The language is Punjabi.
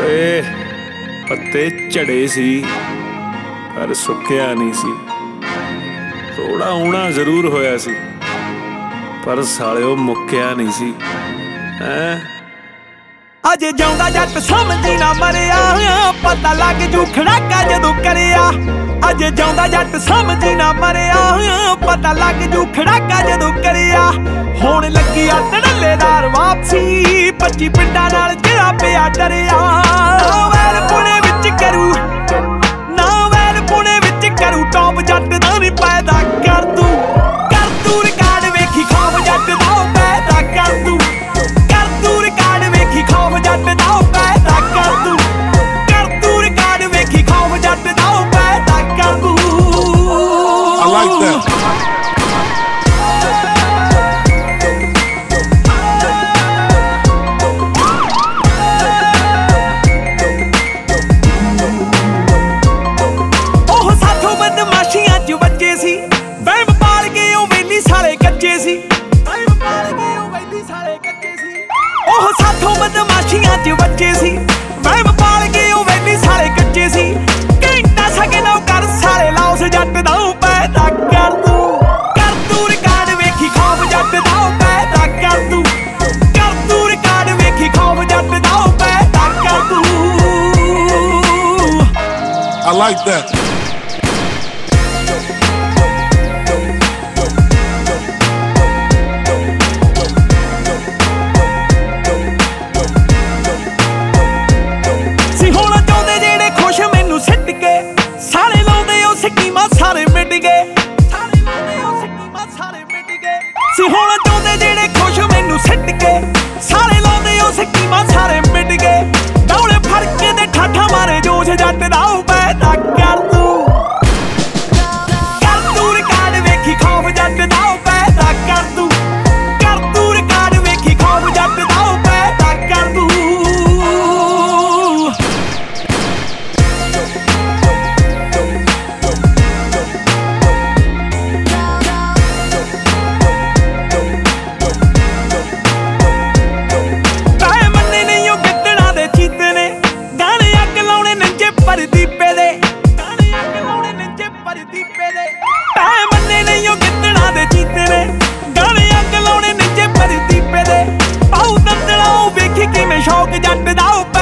ਓਏ ਪੱਤੇ ਝੜੇ ਸੀ ਪਰ ਸੁੱਕਿਆ ਨਹੀਂ ਸੀ। ਥੋੜਾ ਆਉਣਾ ਜ਼ਰੂਰ ਹੋਇਆ ਸੀ ਪਰ ਸਾਲਿਓ ਮੁੱਕਿਆ ਨਹੀਂ ਸੀ। ਹੈਂ ਅਜੇ ਜਿਉਂਦਾ ਜੱਟ ਸਮਝੀ ਨਾ ਮਰਿਆ, ਪਤਾ ਲੱਗ ਜੂ ਖੜਾਕਾ ਜਦੋਂ ਕਰਿਆ। ਅਜੇ ਜਿਉਂਦਾ ਜੱਟ ਸਮਝੀ ਨਾ ਮਰਿਆ, ਪਤਾ ਲੱਗ ਜੂ ਖੜਾਕਾ ਜਦੋਂ ਕਰਿਆ। ਹੁਣ ਲੱਗੀ ਆ ਧੜੱਲੇਦਾਰ ਵਾਪਸੀ, 25 ਪਿੰਡਾਂ ਨਾਲ ਜਿਹੜਾ ਪਿਆ ਡਰਿਆ। ਨਾ ਵੈਲ ਪੁਣੇ ਵਿੱਚ ਕਰੂ, ਨਾ ਵੈਲ ਪੁਣੇ ਵਿੱਚ ਕਰੂ ਟੌਪ, ਜੱਟ ਦਾ ਨੀ ਪੈਦਾ ਕਰ ਦੂ। ਕਰ ਦੂ ਰਿਕਾਰਡ ਵੇਖੀ ਖੌਫ, ਜੱਟ ਦਾ ਪੈਦਾ ਕਰ ਦੂ। ਕਰ ਦੂ ਰਿਕਾਰਡ ਵੇਖੀ ਖੌਫ, ਜੱਟ ਦਾ ਪੈਦਾ ਕਰ ਦੂ। ਕਰ ਦੂ ਰਿਕਾਰਡ ਵੇਖੀ ਖੌਫ, ਜੱਟ ਦਾ ਪੈਦਾ ਕਰ ਦੂ। I like that. ਵਹਿਮ ਪਾਲ ਕੇ ਉਹ ਵੇਲੀ ਸਾਲੇ ਕੱਚੇ ਸੀ। ਵਹਿਮ ਪਾਲ ਕੇ ਉਹ ਵੇਲੀ ਸਾਲੇ ਕੱਚੇ ਸੀ। ਉਹ ਸਾਥੋਂ ਬਦਮਾਸ਼ੀਆਂ 'ਚ ਬੱਚੇ ਸੀ। ਵਹਿਮ ਪਾਲ ਕੇ ਉਹ ਵੇਲੀ ਸਾਲੇ ਕੱਚੇ ਸੀ। ਘੰਟਾ ਸਕੇ ਲਓ ਕਰ ਸਾਲੇ ਲਾਉਸ, ਜੱਟ ਦਾ ਪੈਦਾ ਕਰ ਦੂ। ਕਰ ਦੂ ਰਿਕਾਰਡ ਵੇਖੀ ਖੌਫ, ਜੱਟ ਦਾ ਪੈਦਾ ਕਰ ਦੂ। ਕਰ ਦੂ ਰਿਕਾਰਡ ਵੇਖੀ ਖੌਫ, ਜੱਟ ਦਾ ਪੈਦਾ ਕਰ ਦੂ। I like that. ਸਾਰੇ ਲਾਉਂਦੇ ਉਹ ਸਕੀਮਾਂ ਸਾਰੇ ਮਿਟ ਗਏ। ਸਾਰੇ ਲਾਉਂਦੇ ਉਹ ਸਕੀਮਾਂ ਸਾਰੇ ਮਿਟ ਗਏ। ਸੀ ਹੁਣ ਚਾਹੁੰਦੇ ਜਿਹੜੇ ਖੁਸ਼ ਮੈਨੂੰ ਸਿੱਟ ਕੇ। ਸਾਰੇ ਲਾਉਂਦੇ ਉਹ ਸਕੀਮਾਂ ਸਾਰੇ ਮਿਟ ਗਏ। ਡੌਲੇ ਫੜ ਕੇ ਤੇ ਠਾਠਾ ਮਾਰੇ ਜੋਸ਼, ਜੱਟ ਦਾ ਪੈਦਾ ਕਰ ਦੂ। ਕਰ ਦੂ ਰਿਕਾਰਡ ਵੇਖੀ ਖੌਫ, ਜੱਟ ਦਾ ਪੈਦਾ ਕਰ ਦੂ। ਕਰ ਦੂ ਰਿਕਾਰਡ ਵੇਖੀ ਖੌਫ, ਜੱਟ ਦਾ ਪੈਦਾ ਕਰ ਦੂ। ਦੀਪੇ ਦੇ ਗਾਣੇ ਅੱਗ ਲਾਉਣੇ ਨਿੰਜੇ ਪਰ ਦੀਪੇ ਦੇ। ਪੈ ਮੰਨੇ ਨਹੀਂ ਉਹ ਗਿੱਦੜਾਂ ਦੇ ਚੀਤੇ ਨੇ, ਗਾਣੇ ਅੱਗ ਲਾਉਣੇ ਨਿੰਜੇ ਪਰ ਦੀਪੇ ਦੇ। ਪਾਉ ਦੰਦਲਾ ਉਹ ਵੇਖੀ ਕਿਵੇਂ ਸ਼ੌਕ, ਜੱਟ ਦਾ